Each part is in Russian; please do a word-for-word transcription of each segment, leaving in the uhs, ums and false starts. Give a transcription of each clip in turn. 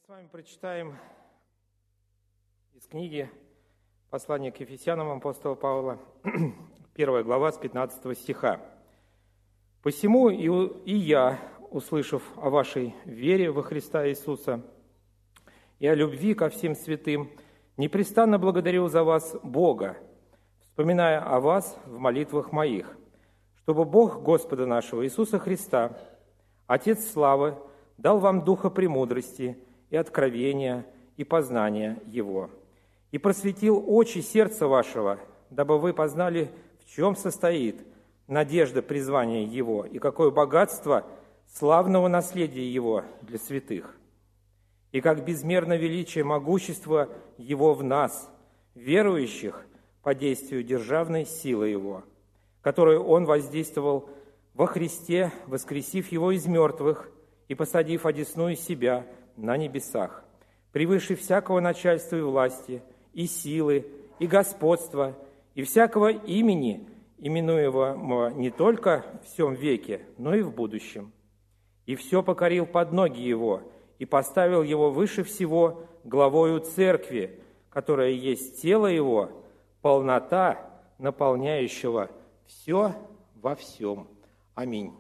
с вами прочитаем из книги послания к Ефесянам апостола Павла, первая глава с пятнадцатого стиха. «Посему и, и я, услышав о вашей вере во Христа Иисуса и о любви ко всем святым, непрестанно благодарю за вас Бога, вспоминая о вас в молитвах моих, чтобы Бог Господа нашего Иисуса Христа, Отец славы, дал вам духа премудрости и откровения, и познания Его, и просветил очи сердца вашего, дабы вы познали, в чем состоит надежда призвания Его, и какое богатство славного наследия Его для святых, и как безмерно величие могущества Его в нас, верующих по действию державной силы Его, которую Он воздействовал во Христе, воскресив Его из мертвых и посадив одесную себя на небесах, превыше всякого начальства и власти, и силы, и господства, и всякого имени, именуемого не только в сем веке, но и в будущем. И все покорил под ноги Его, и поставил Его выше всего главою Церкви, которая есть тело Его, полнота, наполняющего все во всем. Аминь».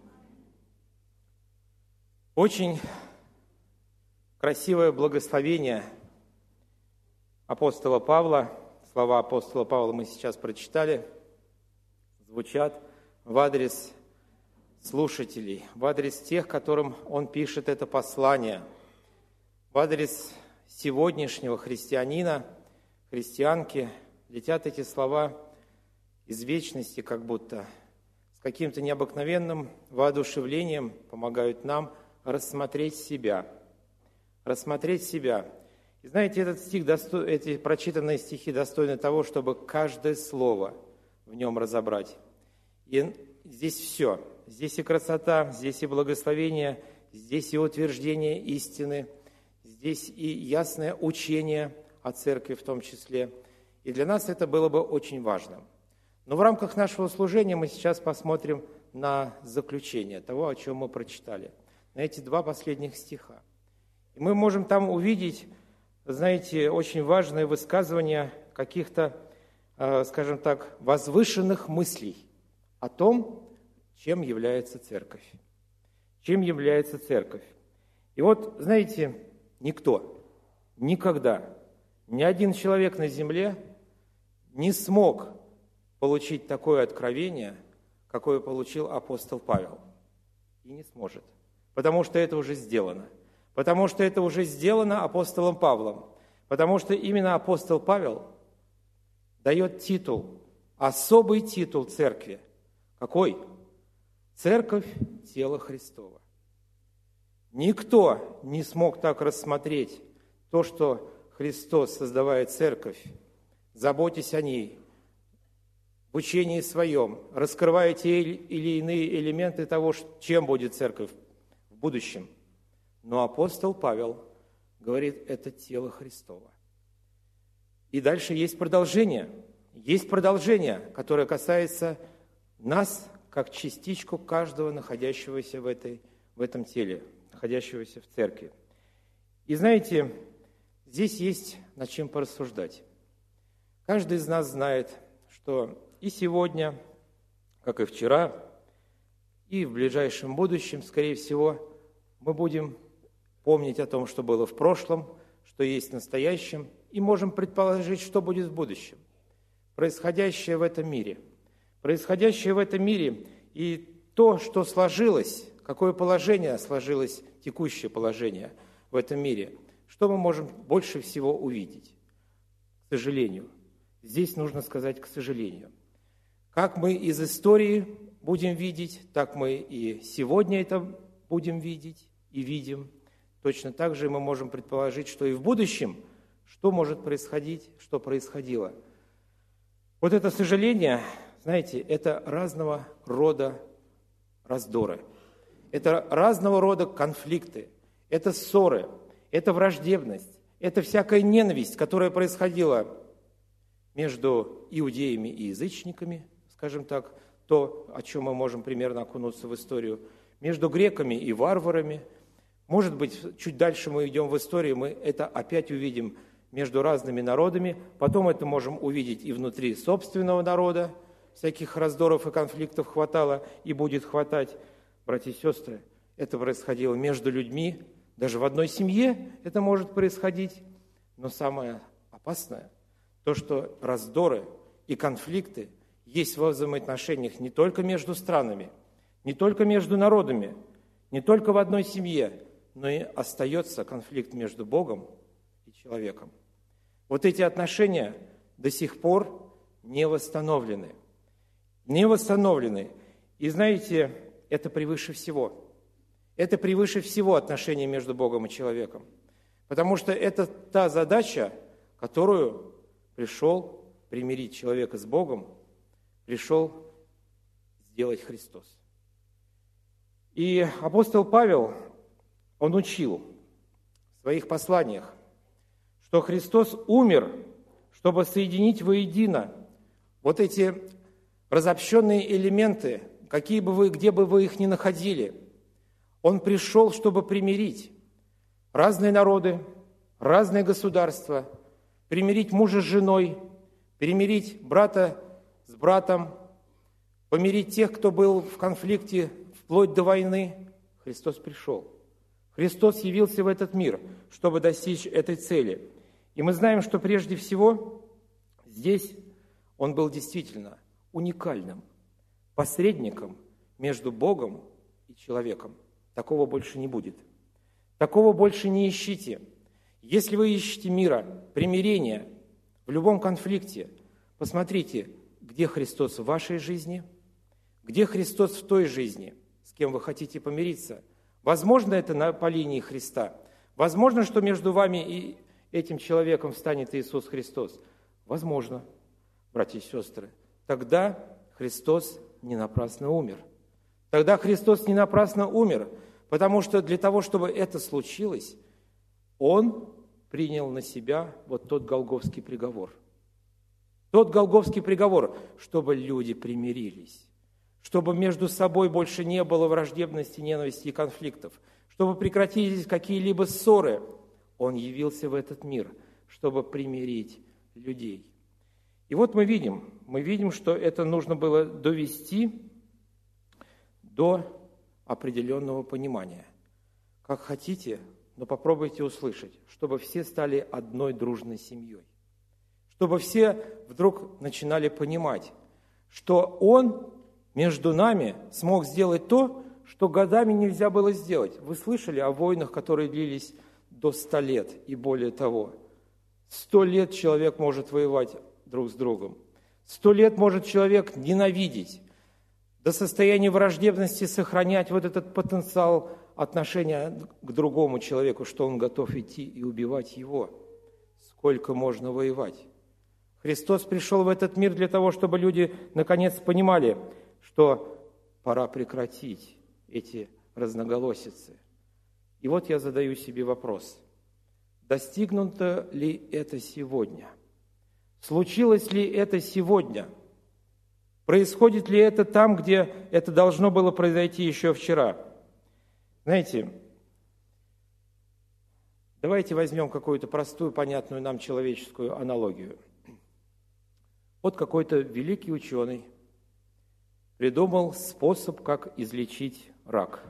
Очень красивое благословение апостола Павла, слова апостола Павла мы сейчас прочитали, звучат в адрес слушателей, в адрес тех, которым он пишет это послание, в адрес сегодняшнего христианина, христианки. Летят эти слова из вечности, как будто с каким-то необыкновенным воодушевлением помогают нам рассмотреть себя, рассмотреть себя. И знаете, этот стих, эти прочитанные стихи достойны того, чтобы каждое слово в нем разобрать. И здесь все. Здесь и красота, здесь и благословение, здесь и утверждение истины, здесь и ясное учение о церкви в том числе. И для нас это было бы очень важным. Но в рамках нашего служения мы сейчас посмотрим на заключение того, о чем мы прочитали, на эти два последних стиха. И мы можем там увидеть, знаете, очень важное высказывание каких-то, скажем так, возвышенных мыслей о том, чем является церковь. Чем является церковь. И вот, знаете, никто, никогда, ни один человек на земле не смог получить такое откровение, какое получил апостол Павел. И не сможет. Потому что это уже сделано. Потому что это уже сделано апостолом Павлом. Потому что именно апостол Павел дает титул, особый титул церкви. Какой? Церковь – тело Христово. Никто не смог так рассмотреть то, что Христос, создавая церковь, заботясь о ней, в учении своем, раскрывая те или иные элементы того, чем будет церковь в будущем. Но апостол Павел говорит, это тело Христово. И дальше есть продолжение. Есть продолжение, которое касается нас, как частичку каждого находящегося в, этой, в этом теле, находящегося в церкви. И знаете, здесь есть над чем порассуждать. Каждый из нас знает, что и сегодня, как и вчера, и в ближайшем будущем, скорее всего, мы будем помнить о том, что было в прошлом, что есть в настоящем, и можем предположить, что будет в будущем. Происходящее в этом мире. Происходящее в этом мире и то, что сложилось, какое положение сложилось, текущее положение в этом мире, что мы можем больше всего увидеть? К сожалению. Здесь нужно сказать «к сожалению». Как мы из истории будем видеть, так мы и сегодня это будем видеть и видим. Точно так же мы можем предположить, что и в будущем, что может происходить, что происходило. Вот это сожаление, знаете, это разного рода раздоры, это разного рода конфликты, это ссоры, это враждебность, это всякая ненависть, которая происходила между иудеями и язычниками, скажем так, то, о чем мы можем примерно окунуться в историю, между греками и варварами, Может быть, чуть дальше мы идем в историю, мы это опять увидим между разными народами. Потом это можем увидеть и внутри собственного народа. Всяких раздоров и конфликтов хватало и будет хватать. Братья и сестры, это происходило между людьми. Даже в одной семье это может происходить. Но самое опасное, то, что раздоры и конфликты есть во взаимоотношениях не только между странами, не только между народами, не только в одной семье, но и остается конфликт между Богом и человеком. Вот эти отношения до сих пор не восстановлены. Не восстановлены. И знаете, это превыше всего. Это превыше всего отношения между Богом и человеком. Потому что это та задача, которую пришел примирить человека с Богом, пришел сделать Христос. И апостол Павел, он учил в своих посланиях, что Христос умер, чтобы соединить воедино вот эти разобщенные элементы, какие бы вы, где бы вы их ни находили. Он пришел, чтобы примирить разные народы, разные государства, примирить мужа с женой, примирить брата с братом, помирить тех, кто был в конфликте вплоть до войны. Христос пришел. Христос явился в этот мир, чтобы достичь этой цели. И мы знаем, что прежде всего здесь Он был действительно уникальным посредником между Богом и человеком. Такого больше не будет. Такого больше не ищите. Если вы ищете мира, примирения в любом конфликте, посмотрите, где Христос в вашей жизни, где Христос в той жизни, с кем вы хотите помириться. Возможно, это на, по линии Христа. Возможно, что между вами и этим человеком встанет Иисус Христос. Возможно, братья и сестры. Тогда Христос не напрасно умер. Тогда Христос не напрасно умер, потому что для того, чтобы это случилось, Он принял на себя вот тот голгофский приговор. Тот голгофский приговор, чтобы люди примирились, чтобы между собой больше не было враждебности, ненависти и конфликтов, чтобы прекратились какие-либо ссоры. Он явился в этот мир, чтобы примирить людей. И вот мы видим, мы видим, что это нужно было довести до определенного понимания. Как хотите, но попробуйте услышать, чтобы все стали одной дружной семьей. Чтобы все вдруг начинали понимать, что Он между нами смог сделать то, что годами нельзя было сделать. Вы слышали о войнах, которые длились до ста лет и более того. Сто лет человек может воевать друг с другом. Сто лет может человек ненавидеть, до состояния враждебности сохранять вот этот потенциал отношения к другому человеку, что он готов идти и убивать его. Сколько можно воевать? Христос пришел в этот мир для того, чтобы люди наконец понимали, что пора прекратить эти разноголосицы. И вот я задаю себе вопрос. Достигнуто ли это сегодня? Случилось ли это сегодня? Происходит ли это там, где это должно было произойти еще вчера? Знаете, давайте возьмем какую-то простую, понятную нам человеческую аналогию. Вот какой-то великий ученый придумал способ, как излечить рак.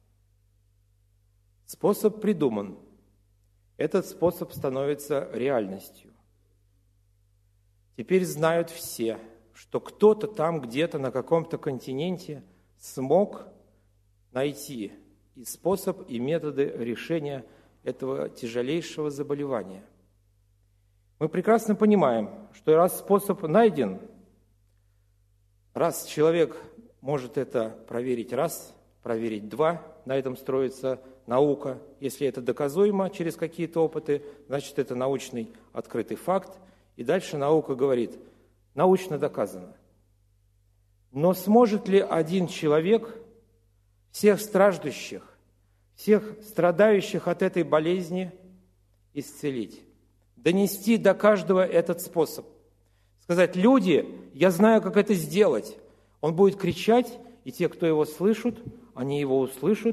Способ придуман. Этот способ становится реальностью. Теперь знают все, что кто-то там где-то на каком-то континенте смог найти и способ, и методы решения этого тяжелейшего заболевания. Мы прекрасно понимаем, что раз способ найден, раз человек может это проверить раз, проверить два, на этом строится наука. Если это доказуемо через какие-то опыты, значит, это научный открытый факт. И дальше наука говорит, научно доказано. Но сможет ли один человек всех страждущих, всех страдающих от этой болезни исцелить? Донести до каждого этот способ. Сказать, люди, я знаю, как это сделать. Он будет кричать, и те, кто его слышат, они его услышат,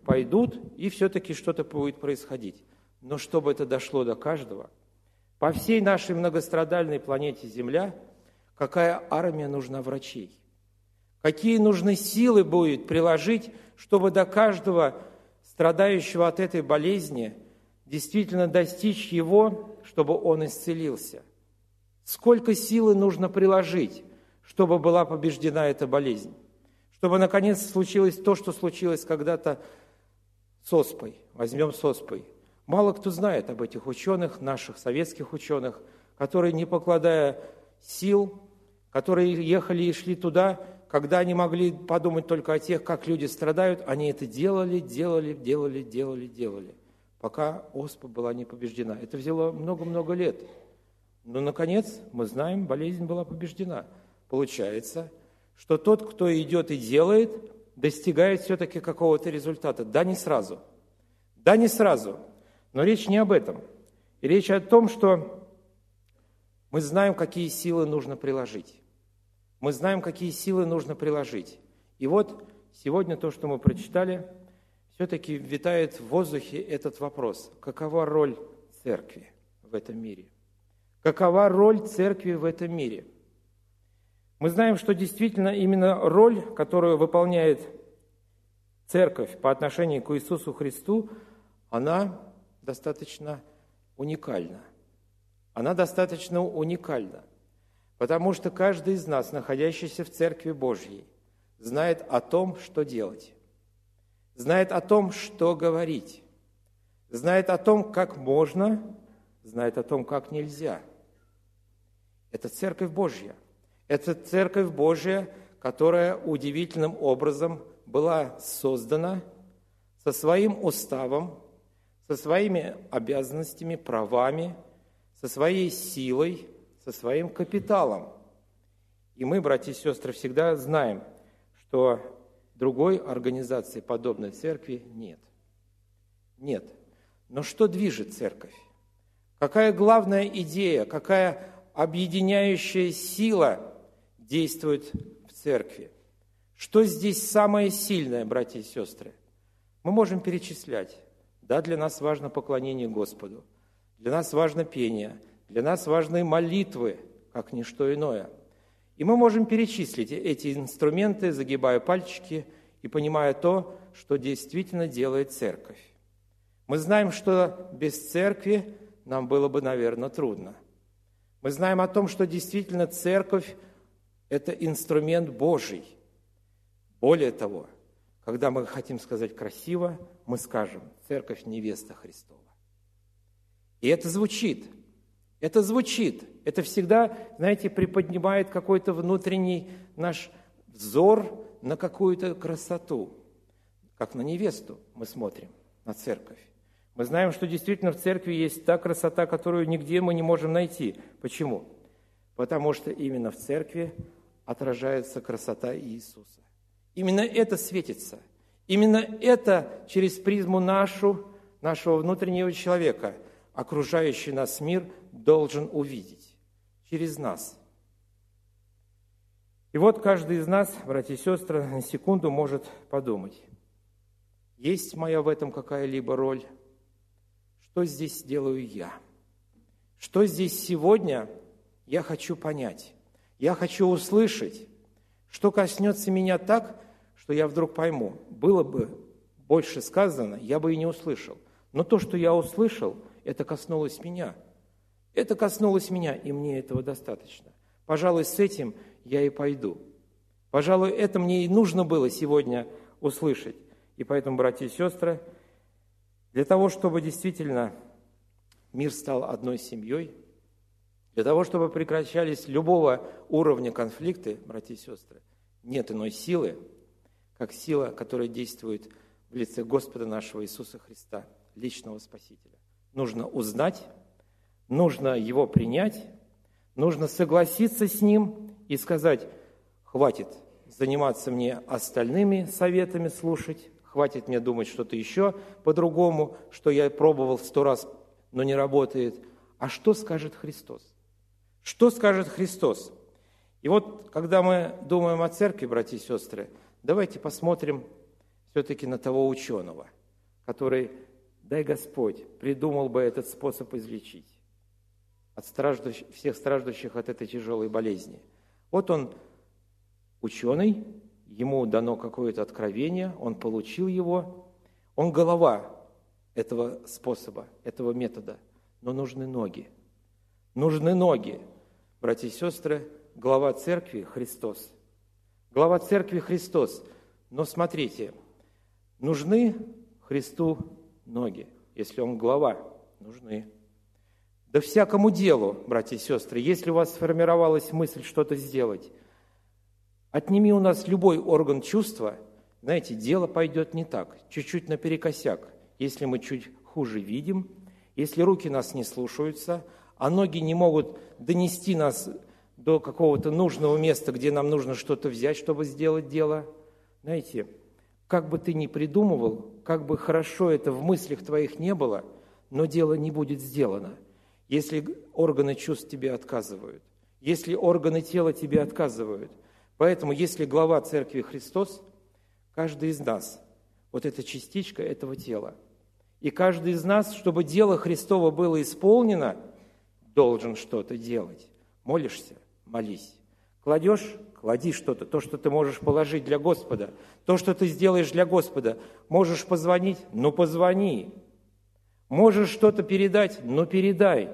пойдут, и все-таки что-то будет происходить. Но чтобы это дошло до каждого, по всей нашей многострадальной планете Земля, какая армия нужна врачей? Какие нужны силы будет приложить, чтобы до каждого страдающего от этой болезни действительно достичь его, чтобы он исцелился? Сколько силы нужно приложить, чтобы была побеждена эта болезнь? Чтобы, наконец, случилось то, что случилось когда-то с оспой. Возьмем с оспой. Мало кто знает об этих ученых, наших советских ученых, которые, не покладая сил, которые ехали и шли туда, когда они могли подумать только о тех, как люди страдают, они это делали, делали, делали, делали, делали, пока оспа была не побеждена. Это взяло много-много лет. Но, наконец, мы знаем, болезнь была побеждена. Получается, что тот, кто идет и делает, достигает все-таки какого-то результата. Да, не сразу. Да, не сразу. Но речь не об этом. И речь о том, что мы знаем, какие силы нужно приложить. Мы знаем, какие силы нужно приложить. И вот сегодня то, что мы прочитали, все-таки витает в воздухе этот вопрос. Какова роль церкви в этом мире? Какова роль церкви в этом мире? Мы знаем, что действительно именно роль, которую выполняет церковь по отношению к Иисусу Христу, она достаточно уникальна. Она достаточно уникальна, потому что каждый из нас, находящийся в Церкви Божьей, знает о том, что делать, знает о том, что говорить, знает о том, как можно, знает о том, как нельзя. Это Церковь Божья. Это Церковь Божья, которая удивительным образом была создана со своим уставом, со своими обязанностями, правами, со своей силой, со своим капиталом. И мы, братья и сестры, всегда знаем, что другой организации, подобной церкви, нет. Нет. Но что движет церковь? Какая главная идея, какая объединяющая сила действует в церкви? Что здесь самое сильное, братья и сестры? Мы можем перечислять. Да, для нас важно поклонение Господу, для нас важно пение, для нас важны молитвы, как ничто иное. И мы можем перечислить эти инструменты, загибая пальчики и понимая то, что действительно делает церковь. Мы знаем, что без церкви нам было бы, наверное, трудно. Мы знаем о том, что действительно церковь – это инструмент Божий. Более того, когда мы хотим сказать красиво, мы скажем «Церковь – невеста Христова». И это звучит, это звучит, это всегда, знаете, приподнимает какой-то внутренний наш взор на какую-то красоту. Как на невесту мы смотрим, на церковь. Мы знаем, что действительно в церкви есть та красота, которую нигде мы не можем найти. Почему? Потому что именно в церкви отражается красота Иисуса. Именно это светится. Именно это через призму нашу, нашего внутреннего человека, окружающий нас мир должен увидеть. Через нас. И вот каждый из нас, братья и сестры, на секунду может подумать, есть моя в этом какая-либо роль? Что здесь делаю я? Что здесь сегодня я хочу понять? Я хочу услышать, что коснется меня так, что я вдруг пойму. Было бы больше сказано, я бы и не услышал. Но то, что я услышал, это коснулось меня. Это коснулось меня, и мне этого достаточно. Пожалуй, с этим я и пойду. Пожалуй, это мне и нужно было сегодня услышать. И поэтому, братья и сестры, для того, чтобы действительно мир стал одной семьей, для того, чтобы прекращались любого уровня конфликты, братья и сестры, нет иной силы, как сила, которая действует в лице Господа нашего Иисуса Христа, личного Спасителя. Нужно узнать, нужно Его принять, нужно согласиться с Ним и сказать, хватит заниматься мне остальными советами слушать, хватит мне думать что-то еще по-другому, что я пробовал сто раз, но не работает. А что скажет Христос? Что скажет Христос? И вот, когда мы думаем о церкви, братья и сестры, давайте посмотрим все-таки на того ученого. который, дай Господь, придумал бы этот способ излечить от страждущих, всех страждущих от этой тяжелой болезни. Вот он ученый, ему дано какое-то откровение, он получил его, он голова этого способа, этого метода, но нужны ноги. Нужны ноги, братья и сестры, глава церкви Христос. Глава церкви Христос. Но смотрите, нужны Христу ноги. Если он глава, нужны. Да всякому делу, братья и сестры, если у вас сформировалась мысль что-то сделать, отними у нас любой орган чувства, знаете, дело пойдет не так, чуть-чуть наперекосяк. Если мы чуть хуже видим, если руки нас не слушаются, а ноги не могут донести нас до какого-то нужного места, где нам нужно что-то взять, чтобы сделать дело. Знаете, как бы ты ни придумывал, как бы хорошо это в мыслях твоих не было, но дело не будет сделано, если органы чувств тебе отказывают, если органы тела тебе отказывают. Поэтому, если глава Церкви Христос, каждый из нас, вот эта частичка этого тела, и каждый из нас, чтобы дело Христово было исполнено, должен что-то делать. Молишься? Молись. Кладешь? Клади что-то, то, что ты можешь положить для Господа, то, что ты сделаешь для Господа. Можешь позвонить? Ну, позвони. Можешь что-то передать? Ну, передай.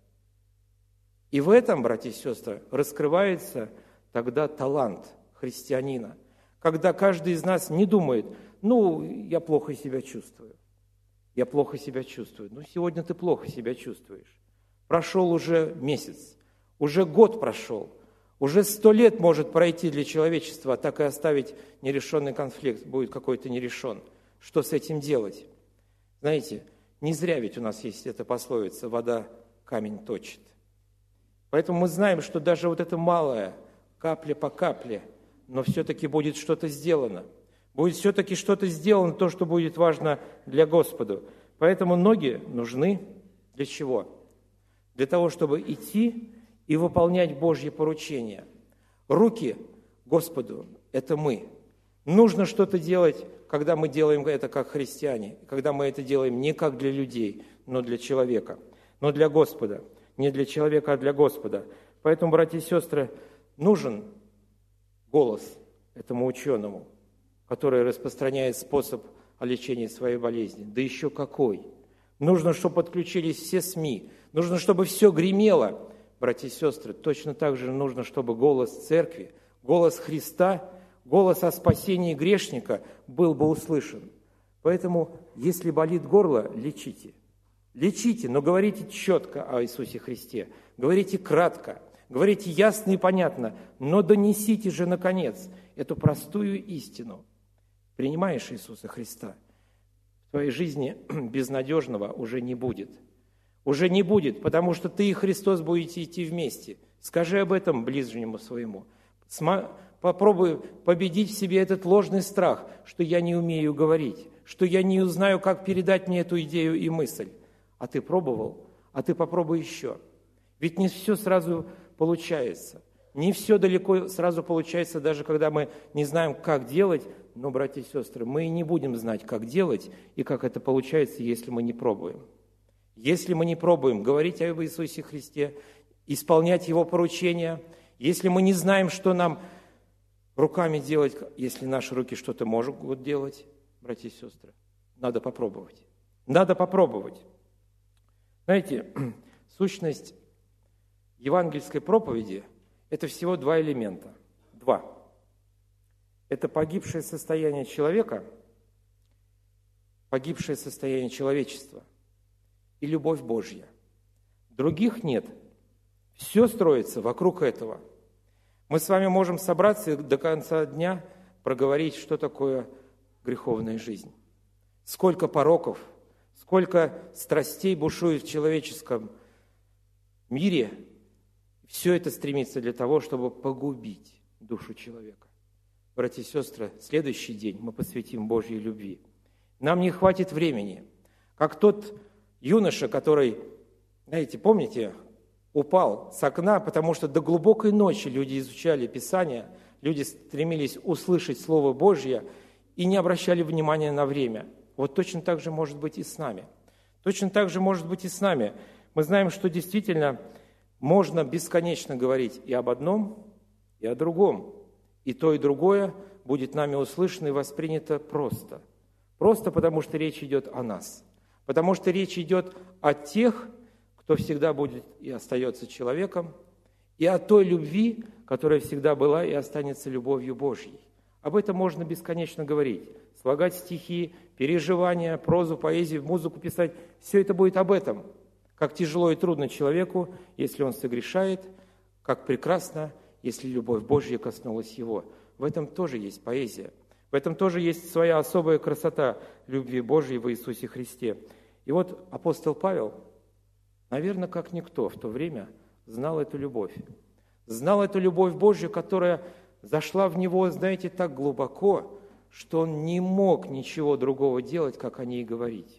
И в этом, братья и сестры, раскрывается тогда талант христианина, когда каждый из нас не думает, ну, я плохо себя чувствую, я плохо себя чувствую. Ну, сегодня ты плохо себя чувствуешь. Прошел уже месяц, уже год прошел, уже сто лет может пройти для человечества, а так и оставить нерешенный конфликт, будет какой-то нерешен. Что с этим делать? Знаете, не зря ведь у нас есть эта пословица «вода камень точит». Поэтому мы знаем, что даже вот это малое, капля по капле, но все-таки будет что-то сделано. Будет все-таки что-то сделано, то, что будет важно для Господа. Поэтому ноги нужны для чего? Для того, чтобы идти и выполнять Божьи поручения. Руки Господу – это мы. Нужно что-то делать, когда мы делаем это как христиане, когда мы это делаем не как для людей, но для человека, но для Господа. Не для человека, а для Господа. Поэтому, братья и сестры, нужен голос этому ученому, который распространяет способ о лечении своей болезни. Да еще какой! Нужно, чтобы подключились все СМИ. Нужно, чтобы все гремело. Братья и сестры, точно так же нужно, чтобы голос церкви, голос Христа, голос о спасении грешника был бы услышан. Поэтому, если болит горло, лечите. Лечите, но говорите четко о Иисусе Христе. Говорите кратко, говорите ясно и понятно, но донесите же, наконец, эту простую истину. Принимаешь Иисуса Христа, в твоей жизни безнадежного уже не будет. Уже не будет, потому что ты и Христос будете идти вместе. Скажи об этом ближнему своему. Попробуй победить в себе этот ложный страх, что я не умею говорить, что я не узнаю, как передать мне эту идею и мысль. А ты пробовал? А ты попробуй еще. Ведь не все сразу получается. Не все далеко сразу получается, даже когда мы не знаем, как делать. Но, братья и сестры, мы и не будем знать, как делать и как это получается, если мы не пробуем. Если мы не пробуем говорить об Иисусе Христе, исполнять Его поручения, если мы не знаем, что нам руками делать, если наши руки что-то могут делать, братья и сестры, надо попробовать. Надо попробовать. Знаете, сущность евангельской проповеди – это всего два элемента. Два. Это погибшее состояние человека, погибшее состояние человечества и любовь Божья. Других нет. Все строится вокруг этого. Мы с вами можем собраться и до конца дня проговорить, что такое греховная жизнь. Сколько пороков, сколько страстей бушует в человеческом мире. Все это стремится для того, чтобы погубить душу человека. Братья и сестры, следующий день мы посвятим Божьей любви. Нам не хватит времени. Как тот юноша, который, знаете, помните, упал с окна, потому что до глубокой ночи люди изучали Писание, люди стремились услышать Слово Божье и не обращали внимания на время. вот точно так же может быть и с нами. Точно так же может быть и с нами. Мы знаем, что действительно можно бесконечно говорить и об одном, и о другом. И то, и другое будет нами услышано и воспринято просто. Просто потому, что речь идет о нас. Потому что речь идет о тех, кто всегда будет и остается человеком, и о той любви, которая всегда была и останется любовью Божьей. Об этом можно бесконечно говорить. Слагать стихи, переживания, прозу, поэзию, музыку писать. Все это будет об этом. Как тяжело и трудно человеку, если он согрешает, как прекрасно, если любовь Божья коснулась его. В этом тоже есть поэзия. В этом тоже есть своя особая красота любви Божьей в Иисусе Христе. И вот апостол Павел, наверное, как никто в то время, знал эту любовь. Знал эту любовь Божью, которая зашла в него, знаете, так глубоко, что он не мог ничего другого делать, как о ней говорить.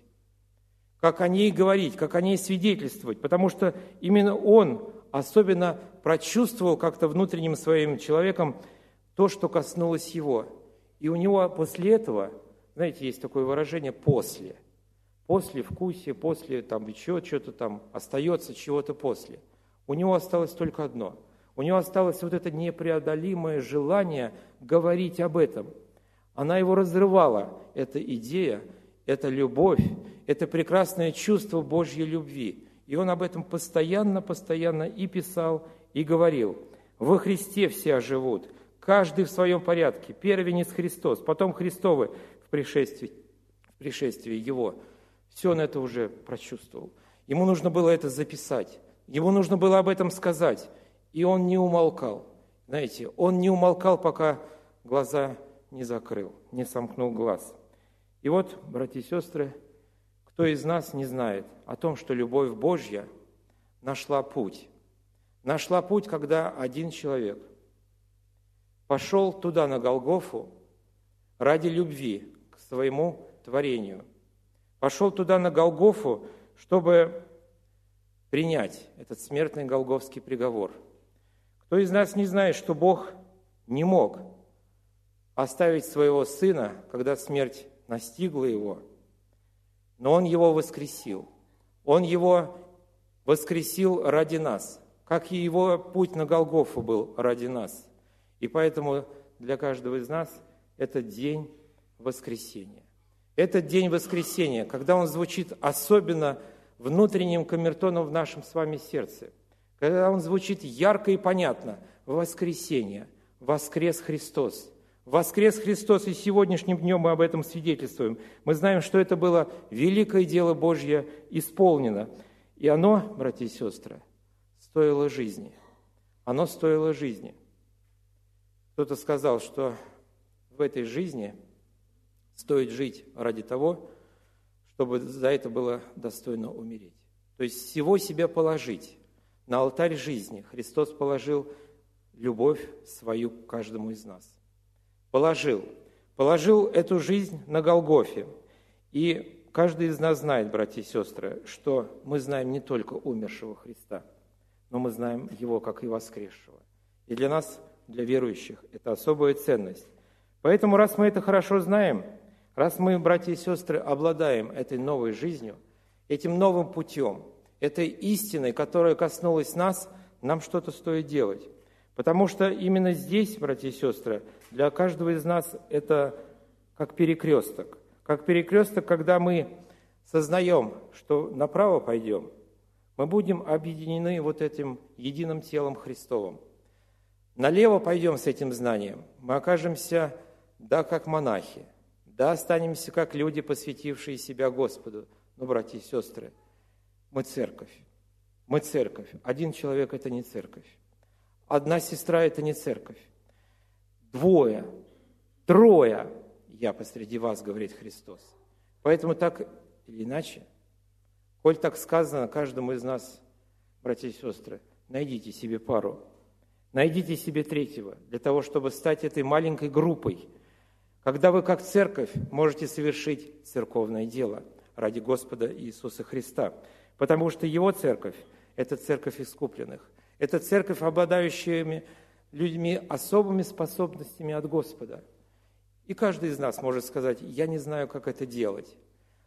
Как о ней говорить, как о ней свидетельствовать, потому что именно он особенно прочувствовал как-то внутренним своим человеком то, что коснулось его. И у него после этого, знаете, есть такое выражение «после». После вкусе, после там еще что-то там, остается чего-то после. У него осталось только одно. У него осталось вот это непреодолимое желание говорить об этом. Она его разрывала, эта идея, эта любовь, это прекрасное чувство Божьей любви. И он об этом постоянно, постоянно и писал, и говорил. Во Христе все оживут, каждый в своем порядке. Первенец Христос, потом Христовы в пришествии, в пришествии Его. Все он это уже прочувствовал. Ему нужно было это записать, ему нужно было об этом сказать. И он не умолкал. Знаете, он не умолкал, пока глаза не закрыл, не сомкнул глаз. И вот, братья и сестры, кто из нас не знает о том, что любовь Божья нашла путь? Нашла путь, когда один человек пошел туда, на Голгофу, ради любви к своему творению. Пошел туда, на Голгофу, чтобы принять этот смертный голгофский приговор. Кто из нас не знает, что Бог не мог оставить своего Сына, когда смерть настигла Его, но Он Его воскресил. Он Его воскресил ради нас, как и Его путь на Голгофу был ради нас. И поэтому для каждого из нас это день воскресения. Этот день воскресения, когда он звучит особенно внутренним камертоном в нашем с вами сердце, когда он звучит ярко и понятно, воскресение, воскрес Христос. Воскрес Христос, и сегодняшним днем мы об этом свидетельствуем. Мы знаем, что это было великое дело Божье исполнено. И оно, братья и сестры, стоило жизни. Оно стоило жизни. Кто-то сказал, что в этой жизни стоит жить ради того, чтобы за это было достойно умереть. То есть всего себя положить. На алтарь жизни Христос положил любовь свою к каждому из нас. Положил. Положил эту жизнь на Голгофе. И каждый из нас знает, братья и сестры, что мы знаем не только умершего Христа, но мы знаем Его как и воскресшего. И для нас, для верующих, это особая ценность. Поэтому, раз мы это хорошо знаем, раз мы, братья и сестры, обладаем этой новой жизнью, этим новым путем, этой истиной, которая коснулась нас, нам что-то стоит делать. Потому что именно здесь, братья и сестры, для каждого из нас это как перекресток. Как перекресток, когда мы сознаем, что направо пойдем, мы будем объединены вот этим единым телом Христовым. Налево пойдем с этим знанием, мы окажемся, да, как монахи, да, останемся как люди, посвятившие себя Господу. Но, братья и сестры, мы церковь. Мы церковь. Один человек – это не церковь. Одна сестра – это не церковь. Двое, трое я посреди вас, говорит Христос. Поэтому так или иначе, коль так сказано каждому из нас, братья и сестры, найдите себе пару, найдите себе третьего, для того, чтобы стать этой маленькой группой, когда вы, как церковь, можете совершить церковное дело ради Господа Иисуса Христа. Потому что Его церковь – это церковь искупленных. Это церковь, обладающая людьми особыми способностями от Господа. И каждый из нас может сказать: я не знаю, как это делать.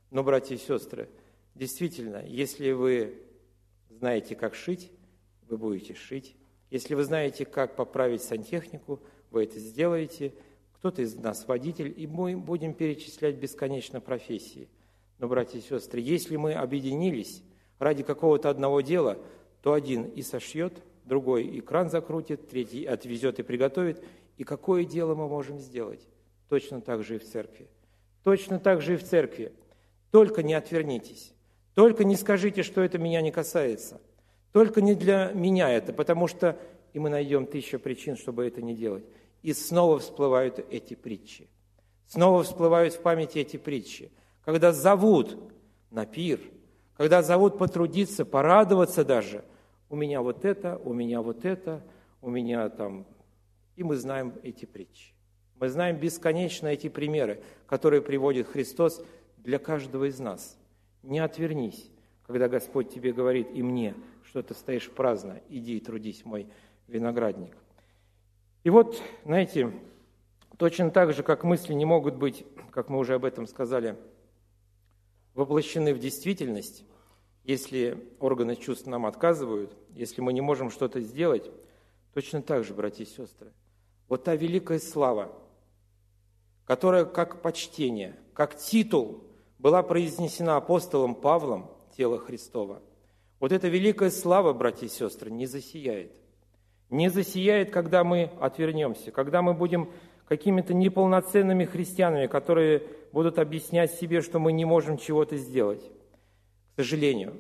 Но, братья и сестры, действительно, если вы знаете, как шить, вы будете шить. Если вы знаете, как поправить сантехнику, вы это сделаете. Кто-то из нас водитель, и мы будем перечислять бесконечно профессии. Но, братья и сестры, если мы объединились ради какого-то одного дела, то один и сошьет, другой и кран закрутит, третий отвезет и приготовит. И какое дело мы можем сделать? Точно так же и в церкви. Точно так же и в церкви. Только не отвернитесь. Только не скажите, что это меня не касается. Только не для меня это, потому что и мы найдем тысячу причин, чтобы это не делать. И снова всплывают эти притчи. Снова всплывают в памяти эти притчи. Когда зовут на пир, когда зовут потрудиться, порадоваться даже. У меня вот это, у меня вот это, у меня там... И мы знаем эти притчи. Мы знаем бесконечно эти примеры, которые приводит Христос для каждого из нас. Не отвернись, когда Господь тебе говорит, и мне, что ты стоишь праздно, иди и трудись, мой виноградник. И вот, знаете, точно так же, как мысли не могут быть, как мы уже об этом сказали, воплощены в действительность, если органы чувств нам отказывают, если мы не можем что-то сделать, точно так же, братья и сестры, вот та великая слава, которая как почтение, как титул была произнесена апостолом Павлом, тело Христово. Вот эта великая слава, братья и сестры, не засияет. Не засияет, когда мы отвернемся, когда мы будем какими-то неполноценными христианами, которые будут объяснять себе, что мы не можем чего-то сделать. К сожалению,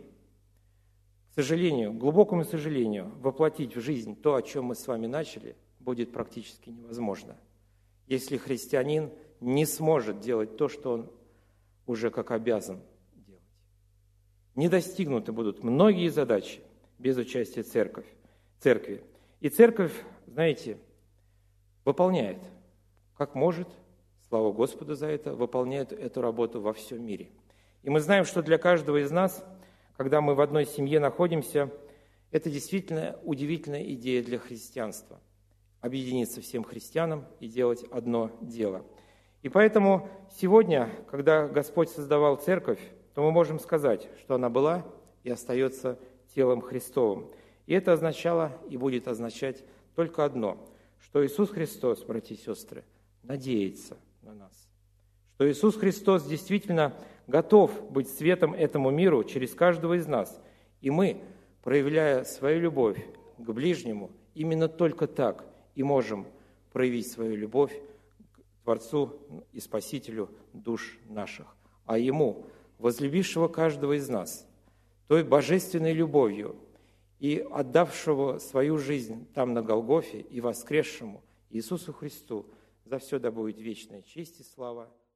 к сожалению, к глубокому сожалению, воплотить в жизнь то, о чем мы с вами начали, будет практически невозможно, если христианин не сможет делать то, что он уже как обязан делать. Не достигнуты будут многие задачи без участия церковь, церкви. И церковь, знаете, выполняет, как может, слава Господу за это, выполняет эту работу во всем мире. И мы знаем, что для каждого из нас, когда мы в одной семье находимся, это действительно удивительная идея для христианства. Объединиться всем христианам и делать одно дело. И поэтому сегодня, когда Господь создавал церковь, то мы можем сказать, что она была и остается телом Христовым. И это означало и будет означать только одно, что Иисус Христос, братья и сестры, надеется на нас. Что Иисус Христос действительно готов быть светом этому миру через каждого из нас. И мы, проявляя свою любовь к ближнему, именно только так и можем проявить свою любовь к Творцу и Спасителю душ наших. А Ему, возлюбившего каждого из нас, той божественной любовью и отдавшего свою жизнь там на Голгофе и воскресшему Иисусу Христу, за все да будет вечная честь и слава.